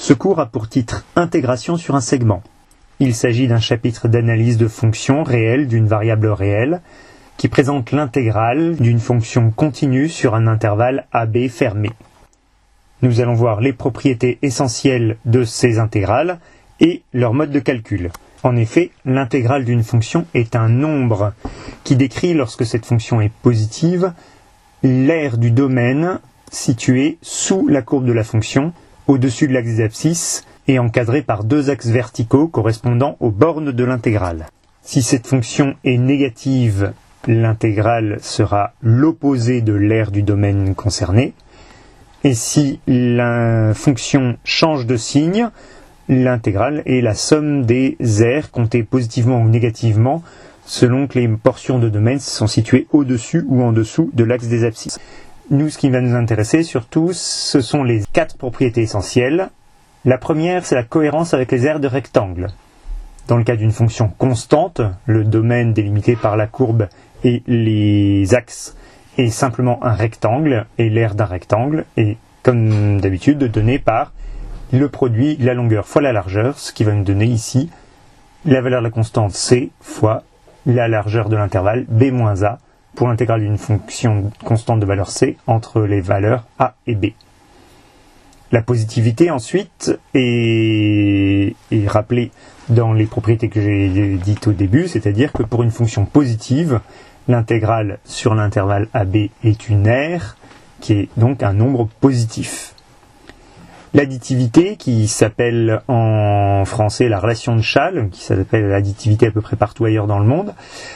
Ce cours a pour titre « Intégration sur un segment ». Il s'agit d'un chapitre d'analyse de fonctions réelles d'une variable réelle qui présente l'intégrale d'une fonction continue sur un intervalle AB fermé. Nous allons voir les propriétés essentielles de ces intégrales et leur mode de calcul. En effet, l'intégrale d'une fonction est un nombre qui décrit, lorsque cette fonction est positive, l'aire du domaine situé sous la courbe de la fonction, au-dessus de l'axe des abscisses et encadré par deux axes verticaux correspondant aux bornes de l'intégrale. Si cette fonction est négative, l'intégrale sera l'opposé de l'aire du domaine concerné. Et si la fonction change de signe, l'intégrale est la somme des aires comptées positivement ou négativement selon que les portions de domaine sont situées au-dessus ou en dessous de l'axe des abscisses. Nous, ce qui va nous intéresser surtout, ce sont les 4 propriétés essentielles. La première, c'est la cohérence avec les aires de rectangle. Dans le cas d'une fonction constante, le domaine délimité par la courbe et les axes est simplement un rectangle, et l'aire d'un rectangle est, comme d'habitude, donné par le produit de la longueur fois la largeur, ce qui va nous donner ici la valeur de la constante c fois la largeur de l'intervalle b moins a pour l'intégrale d'une fonction constante de valeur c entre les valeurs a et b. La positivité ensuite est rappelée dans les propriétés que j'ai dites au début, c'est-à-dire que pour une fonction positive, l'intégrale sur l'intervalle AB est une aire qui est donc un nombre positif. L'additivité, qui s'appelle en français la relation de Chasles, qui s'appelle l'additivité à peu près partout ailleurs dans le monde,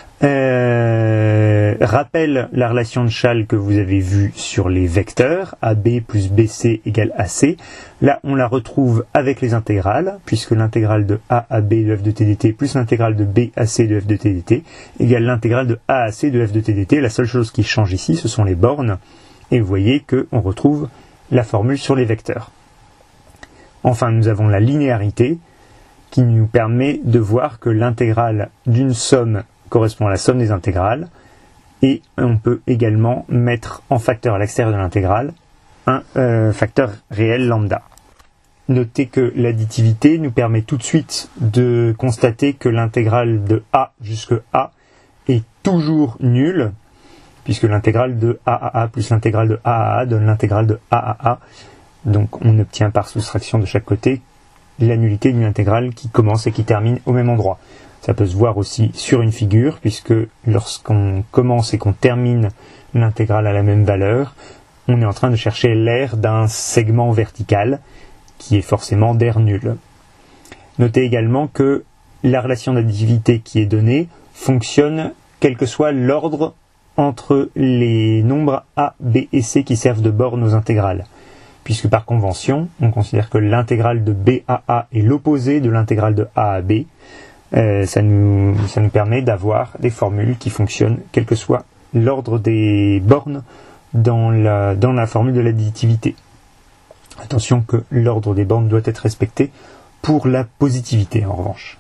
rappelle la relation de Chasles que vous avez vue sur les vecteurs, AB plus BC égale AC. Là, on la retrouve avec les intégrales, puisque l'intégrale de A à B de f de t dt plus l'intégrale de B à C de f de t dt égale l'intégrale de A à C de f de t dt. La seule chose qui change ici, ce sont les bornes, et vous voyez qu'on retrouve la formule sur les vecteurs. Enfin, nous avons la linéarité, qui nous permet de voir que l'intégrale d'une somme correspond à la somme des intégrales, et on peut également mettre en facteur à l'extérieur de l'intégrale un facteur réel lambda. Notez que l'additivité nous permet tout de suite de constater que l'intégrale de a jusque a est toujours nulle, puisque l'intégrale de a à a plus l'intégrale de a à a donne l'intégrale de a à a. Donc on obtient par soustraction de chaque côté la nullité d'une intégrale qui commence et qui termine au même endroit. Ça peut se voir aussi sur une figure, puisque lorsqu'on commence et qu'on termine l'intégrale à la même valeur, on est en train de chercher l'aire d'un segment vertical, qui est forcément d'aire nulle. Notez également que la relation d'additivité qui est donnée fonctionne quel que soit l'ordre entre les nombres a, b et c qui servent de borne aux intégrales. Puisque par convention, on considère que l'intégrale de b à a est l'opposé de l'intégrale de a à b. Ça nous permet d'avoir des formules qui fonctionnent quel que soit l'ordre des bornes dans la formule de l'additivité. Attention que l'ordre des bornes doit être respecté pour la positivité en revanche.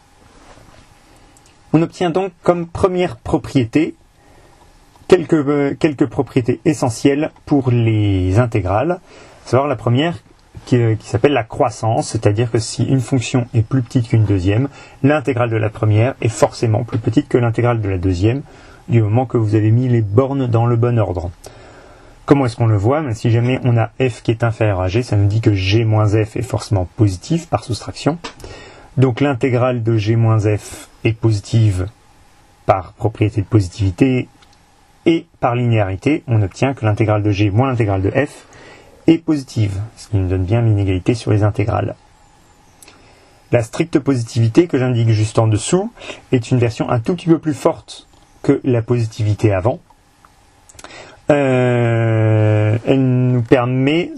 On obtient donc comme première propriété quelques propriétés essentielles pour les intégrales. À savoir la première qui s'appelle la croissance, c'est-à-dire que si une fonction est plus petite qu'une deuxième, l'intégrale de la première est forcément plus petite que l'intégrale de la deuxième, du moment que vous avez mis les bornes dans le bon ordre. Comment est-ce qu'on le voit? Si jamais on a f qui est inférieur à g, ça nous dit que g moins f est forcément positif par soustraction. Donc l'intégrale de g moins f est positive par propriété de positivité, et par linéarité, on obtient que l'intégrale de g moins l'intégrale de f est positive, ce qui nous donne bien l'inégalité sur les intégrales. La stricte positivité que j'indique juste en dessous est une version un tout petit peu plus forte que la positivité avant. Elle nous permet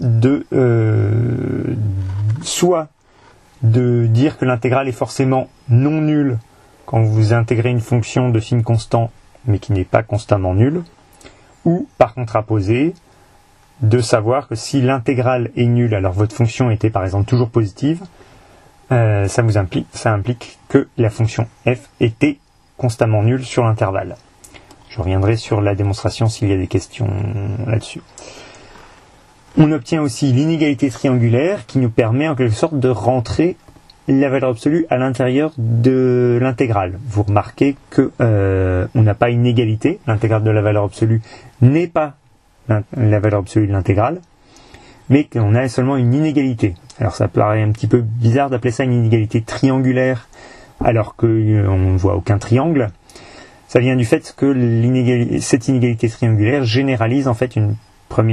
soit de dire que l'intégrale est forcément non nulle quand vous intégrez une fonction de signe constant mais qui n'est pas constamment nulle, ou par contraposé, de savoir que si l'intégrale est nulle, alors votre fonction était par exemple toujours positive, ça implique que la fonction f était constamment nulle sur l'intervalle. Je reviendrai sur la démonstration s'il y a des questions là-dessus. On obtient aussi l'inégalité triangulaire qui nous permet en quelque sorte de rentrer la valeur absolue à l'intérieur de l'intégrale. Vous remarquez que on n'a pas une égalité, l'intégrale de la valeur absolue n'est pas la valeur absolue de l'intégrale, mais qu'on a seulement une inégalité. Alors ça paraît un petit peu bizarre d'appeler ça une inégalité triangulaire alors qu'on ne voit aucun triangle. Ça vient du fait que cette inégalité triangulaire généralise en fait une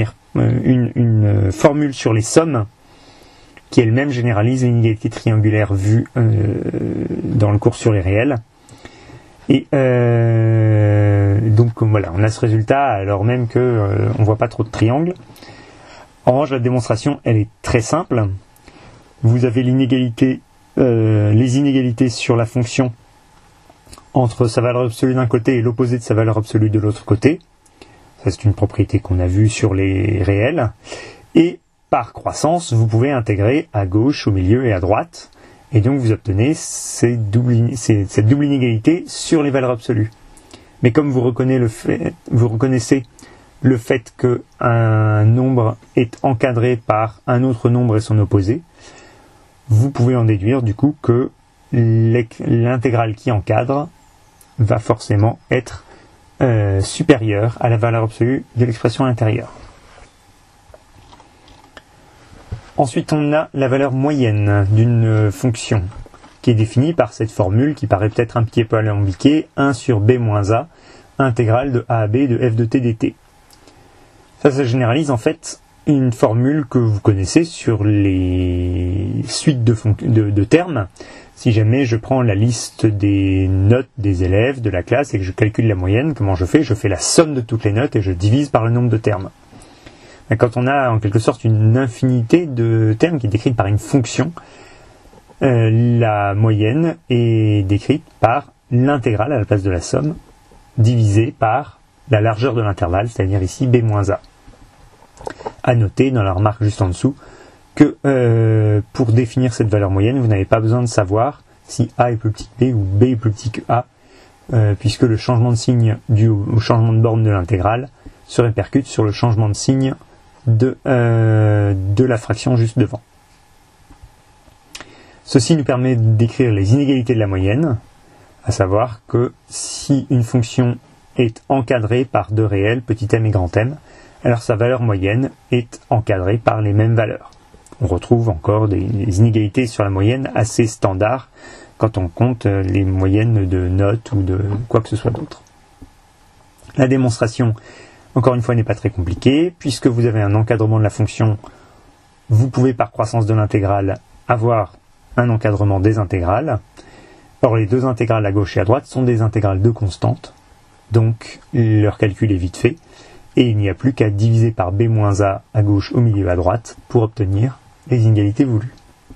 formule sur les sommes qui elle-même généralise l'inégalité triangulaire vue dans le cours sur les réels. Et donc voilà, on a ce résultat alors même que on voit pas trop de triangles. En revanche, la démonstration, elle est très simple. Vous avez les inégalités sur la fonction entre sa valeur absolue d'un côté et l'opposé de sa valeur absolue de l'autre côté. Ça, c'est une propriété qu'on a vue sur les réels. Et par croissance, vous pouvez intégrer à gauche, au milieu et à droite. Et donc, vous obtenez cette double inégalité sur les valeurs absolues. Mais comme vous reconnaissez le fait qu'un nombre est encadré par un autre nombre et son opposé, vous pouvez en déduire du coup que l'intégrale qui encadre va forcément être supérieure à la valeur absolue de l'expression intérieure. Ensuite, on a la valeur moyenne d'une fonction qui est définie par cette formule qui paraît peut-être un petit peu alambiquée, 1 sur b moins a, intégrale de a à b de f de t dt. Ça généralise en fait une formule que vous connaissez sur les suites de termes. Si jamais je prends la liste des notes des élèves de la classe et que je calcule la moyenne, comment je fais ? Je fais la somme de toutes les notes et je divise par le nombre de termes. Quand on a en quelque sorte une infinité de termes qui est décrite par une fonction, la moyenne est décrite par l'intégrale à la place de la somme, divisée par la largeur de l'intervalle, c'est-à-dire ici b moins a. À noter dans la remarque juste en dessous que pour définir cette valeur moyenne, vous n'avez pas besoin de savoir si a est plus petit que b ou b est plus petit que a, puisque le changement de signe dû au changement de borne de l'intégrale se répercute sur le changement de signe de la fraction juste devant. Ceci nous permet d'écrire les inégalités de la moyenne, à savoir que si une fonction est encadrée par deux réels, petit m et grand M, alors sa valeur moyenne est encadrée par les mêmes valeurs. On retrouve encore des inégalités sur la moyenne assez standards quand on compte les moyennes de notes ou de quoi que ce soit d'autre. La démonstration, encore une fois, n'est pas très compliquée. Puisque vous avez un encadrement de la fonction, vous pouvez par croissance de l'intégrale avoir un encadrement des intégrales. Or, les deux intégrales à gauche et à droite sont des intégrales de constante, donc leur calcul est vite fait, et il n'y a plus qu'à diviser par b moins a à gauche, au milieu, à droite, pour obtenir les inégalités voulues.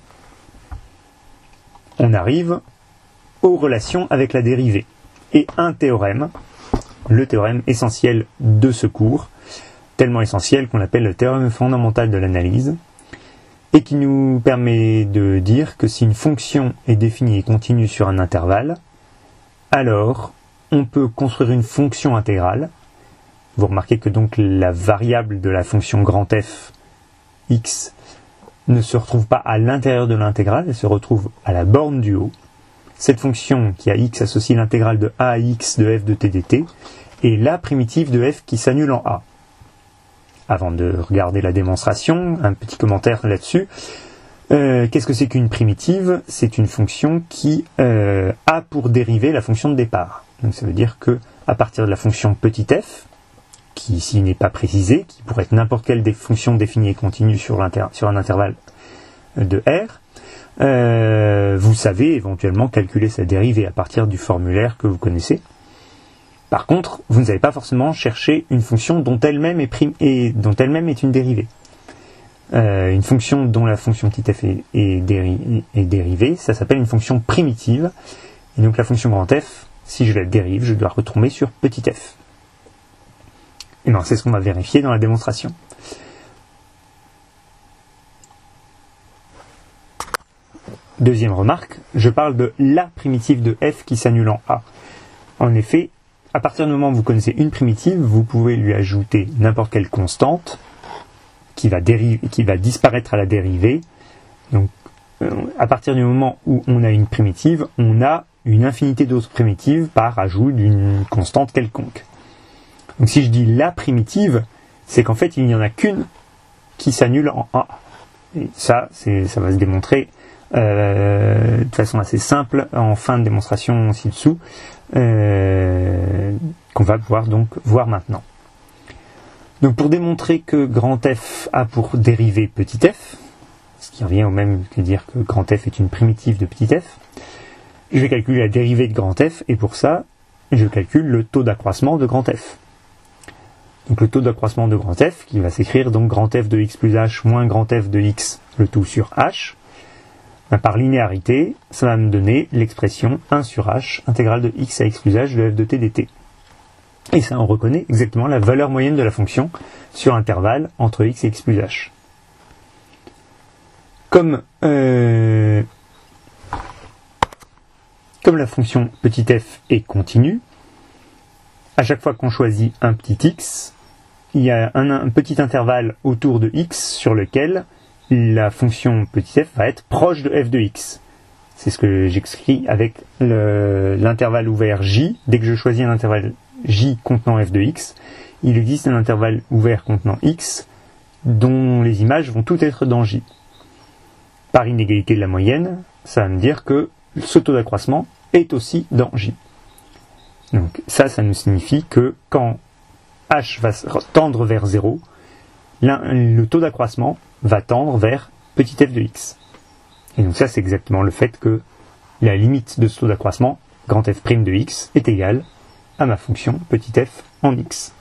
On arrive aux relations avec la dérivée, et un théorème, le théorème essentiel de ce cours, tellement essentiel qu'on l'appelle le théorème fondamental de l'analyse, et qui nous permet de dire que si une fonction est définie et continue sur un intervalle, alors on peut construire une fonction intégrale. Vous remarquez que donc la variable de la fonction grand F, x, ne se retrouve pas à l'intérieur de l'intégrale, elle se retrouve à la borne du haut. Cette fonction qui a x associe l'intégrale de a à x de f de t dt est la primitive de f qui s'annule en a. Avant de regarder la démonstration, un petit commentaire là-dessus. Qu'est-ce que c'est qu'une primitive ? C'est une fonction qui a pour dérivée la fonction de départ. Donc ça veut dire que à partir de la fonction petit f, qui ici n'est pas précisée, qui pourrait être n'importe quelle des fonctions définies et continues sur un intervalle de R, vous savez éventuellement calculer sa dérivée à partir du formulaire que vous connaissez. Par contre, vous n'allez pas forcément chercher une fonction dont elle-même est une dérivée. Une fonction dont la fonction petit f est dérivée, ça s'appelle une fonction primitive. Et donc la fonction grand F, si je la dérive, je dois retomber sur petit f. Et bien, c'est ce qu'on va vérifier dans la démonstration. Deuxième remarque, je parle de la primitive de f qui s'annule en a. En effet, à partir du moment où vous connaissez une primitive, vous pouvez lui ajouter n'importe quelle constante qui va disparaître à la dérivée. Donc, à partir du moment où on a une primitive, on a une infinité d'autres primitives par ajout d'une constante quelconque. Donc si je dis la primitive, c'est qu'en fait il n'y en a qu'une qui s'annule en A. Et ça va se démontrer de façon assez simple en fin de démonstration ci-dessous, qu'on va pouvoir donc voir maintenant. Donc pour démontrer que grand F a pour dérivée petit f, ce qui revient au même que dire que grand F est une primitive de petit f, je vais calculer la dérivée de grand F, et pour ça, je calcule le taux d'accroissement de grand F. Donc le taux d'accroissement de grand F, qui va s'écrire donc grand F de x plus h moins grand F de x, le tout sur h, par linéarité, ça va me donner l'expression 1 sur h, intégrale de x à x plus h de f de t dt. Et ça, on reconnaît exactement la valeur moyenne de la fonction sur l'intervalle entre x et x plus h. Comme la fonction petit f est continue, à chaque fois qu'on choisit un petit x, il y a un petit intervalle autour de x sur lequel la fonction petit f va être proche de f de x. C'est ce que j'écris avec l'intervalle ouvert j. Dès que je choisis un intervalle j contenant f de x, il existe un intervalle ouvert contenant x dont les images vont toutes être dans j. Par inégalité de la moyenne, ça va me dire que ce taux d'accroissement est aussi dans j. Donc ça nous signifie que quand h va tendre vers 0, le taux d'accroissement va tendre vers petit f de x. Et donc ça, c'est exactement le fait que la limite de ce taux d'accroissement, grand f' de x, est égale à ma fonction petit f en x.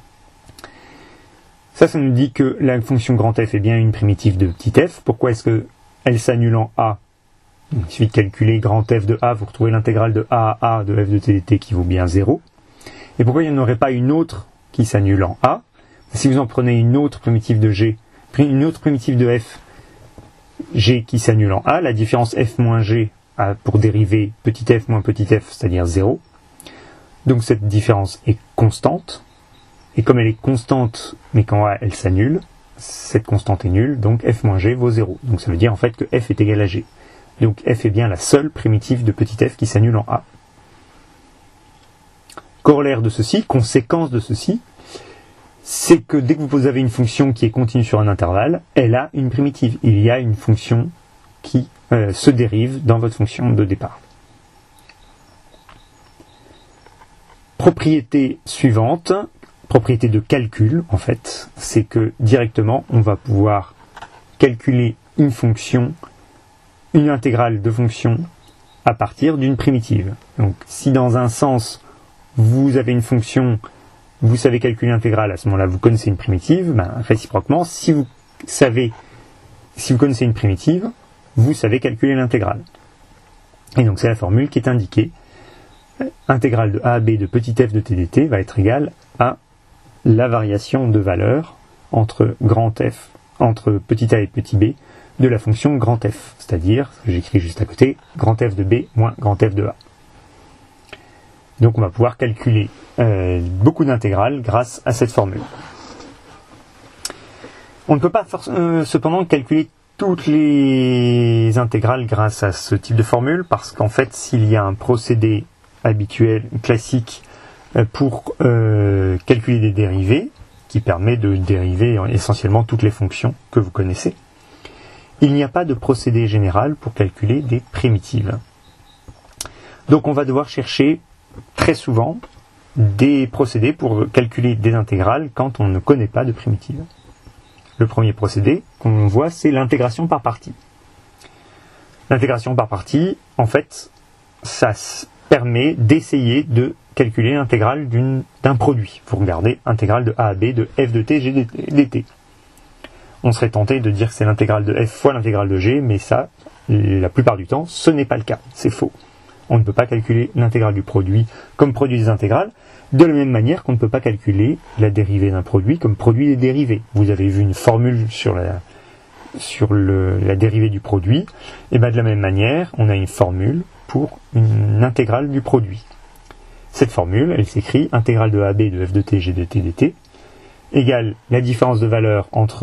Ça nous dit que la fonction grand f est bien une primitive de petit f. Pourquoi est-ce qu'elle s'annule en a? Il suffit de calculer grand f de a, vous retrouvez l'intégrale de a à a de f de t dt qui vaut bien 0. Et pourquoi il n'y en aurait pas une autre qui s'annule en a? Si vous en prenez une autre primitive de g, une autre primitive de f, g qui s'annule en a, la différence f moins g a pour dériver petit f moins petit f, c'est-à-dire 0. Donc cette différence est constante. Et comme elle est constante, mais qu'en a elle s'annule, cette constante est nulle, donc f moins g vaut 0. Donc ça veut dire en fait que f est égal à g. Donc f est bien la seule primitive de petit f qui s'annule en a. Corollaire de ceci, conséquence de ceci, c'est que dès que vous avez une fonction qui est continue sur un intervalle, elle a une primitive. Il y a une fonction qui se dérive dans votre fonction de départ. Propriété suivante, propriété de calcul en fait, c'est que directement on va pouvoir calculer une fonction, une intégrale de fonction à partir d'une primitive. Donc si dans un sens vous avez une fonction, vous savez calculer l'intégrale, à ce moment-là vous connaissez une primitive, réciproquement, si vous connaissez une primitive, vous savez calculer l'intégrale. Et donc c'est la formule qui est indiquée. Intégrale de a à b de petit f de t dt va être égale à la variation de valeur entre grand f, entre petit a et petit b, de la fonction grand f, c'est-à-dire, ce que j'écris juste à côté, grand f de b moins grand f de a. Donc on va pouvoir calculer beaucoup d'intégrales grâce à cette formule. On ne peut pas cependant calculer toutes les intégrales grâce à ce type de formule, parce qu'en fait, s'il y a un procédé habituel, classique, pour calculer des dérivées, qui permet de dériver essentiellement toutes les fonctions que vous connaissez, il n'y a pas de procédé général pour calculer des primitives. Donc on va devoir chercher très souvent des procédés pour calculer des intégrales quand on ne connaît pas de primitive. Le premier procédé qu'on voit, c'est l'intégration par partie. L'intégration par partie, en fait, ça permet d'essayer de calculer l'intégrale d'un produit. Vous regardez intégrale de a à b de f de t g dt. On serait tenté de dire que c'est l'intégrale de f fois l'intégrale de g, mais ça, la plupart du temps, ce n'est pas le cas. C'est faux. On ne peut pas calculer l'intégrale du produit comme produit des intégrales, de la même manière qu'on ne peut pas calculer la dérivée d'un produit comme produit des dérivés. Vous avez vu une formule sur la dérivée du produit, et bien de la même manière, on a une formule pour une intégrale du produit. Cette formule, elle s'écrit intégrale de AB de f de t g de t dt égale la différence de valeur entre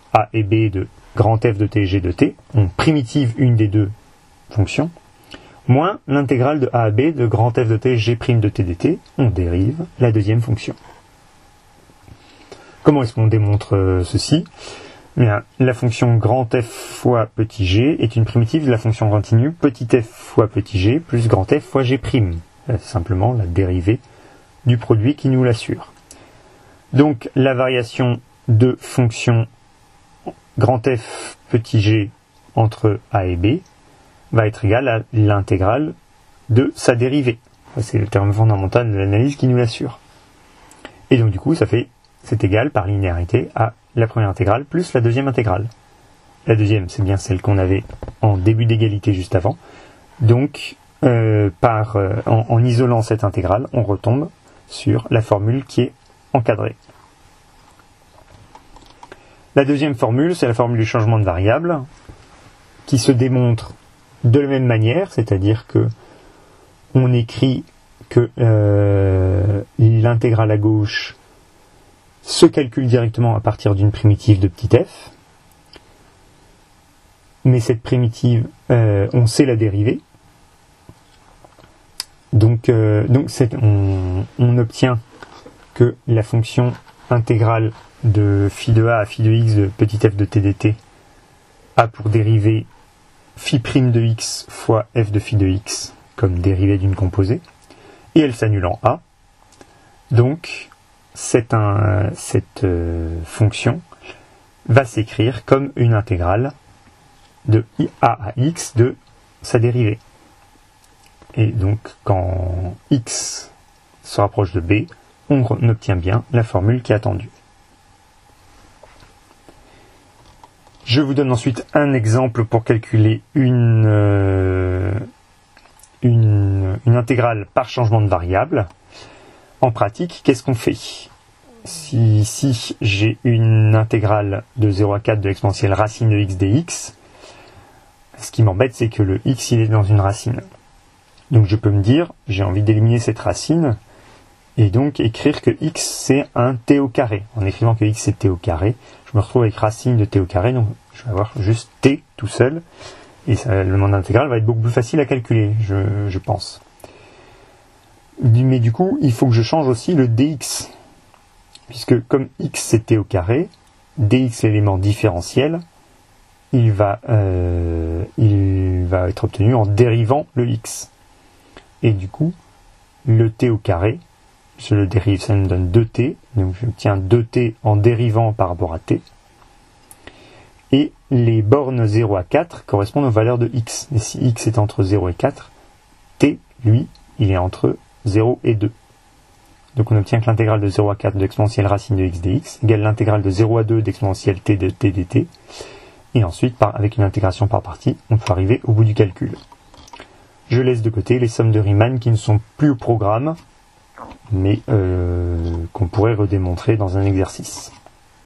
a et b de grand f de t et g de t, on primitive une des deux fonctions, moins l'intégrale de a à b de grand f de t g' de t dt, on dérive la deuxième fonction. Comment est-ce qu'on démontre ceci? Bien, la fonction grand f fois petit g est une primitive de la fonction continue petit f fois petit g plus grand f fois g'. C'est simplement la dérivée du produit qui nous l'assure. Donc la variation de fonction grand f petit g entre a et b va être égale à l'intégrale de sa dérivée. C'est le terme fondamental de l'analyse qui nous l'assure. Et donc du coup, c'est égal par linéarité à la première intégrale plus la deuxième intégrale. La deuxième, c'est bien celle qu'on avait en début d'égalité juste avant. Donc, en isolant cette intégrale, on retombe sur la formule qui est encadrée. La deuxième formule, c'est la formule du changement de variable, qui se démontre de la même manière, c'est-à-dire que on écrit que l'intégrale à gauche se calcule directement à partir d'une primitive de petit f, mais cette primitive, on sait la dériver, donc on obtient que la fonction intégrale de phi de a à phi de x de petit f de t dt a pour dérivée phi' de x fois f de phi de x comme dérivée d'une composée, et elle s'annule en a. Donc cette fonction va s'écrire comme une intégrale de a à x de sa dérivée. Et donc quand x se rapproche de b, on obtient bien la formule qui est attendue. Je vous donne ensuite un exemple pour calculer une intégrale par changement de variable. En pratique, qu'est-ce qu'on fait? Si ici j'ai une intégrale de 0 à 4 de l'exponentielle racine de x dx, ce qui m'embête, c'est que le x il est dans une racine. Donc je peux me dire, j'ai envie d'éliminer cette racine, et donc écrire que x c'est un t au carré. En écrivant que x c'est t au carré, je me retrouve avec racine de t au carré, donc je vais avoir juste t tout seul, et le monde intégral va être beaucoup plus facile à calculer, je pense. Mais du coup, il faut que je change aussi le dx, puisque comme x c'est t au carré, dx l'élément différentiel, il va être obtenu en dérivant le x. Et du coup, le t au carré, je le dérive, ça me donne 2t, donc j'obtiens 2t en dérivant par rapport à t. Et les bornes 0 à 4 correspondent aux valeurs de x. Et si x est entre 0 et 4, t, lui, il est entre 0 et 2. Donc on obtient que l'intégrale de 0 à 4 de l'exponentielle racine de x dx égale l'intégrale de 0 à 2 d'exponentielle t de t dt. Et ensuite, avec une intégration par partie, on peut arriver au bout du calcul. Je laisse de côté les sommes de Riemann qui ne sont plus au programme, mais qu'on pourrait redémontrer dans un exercice.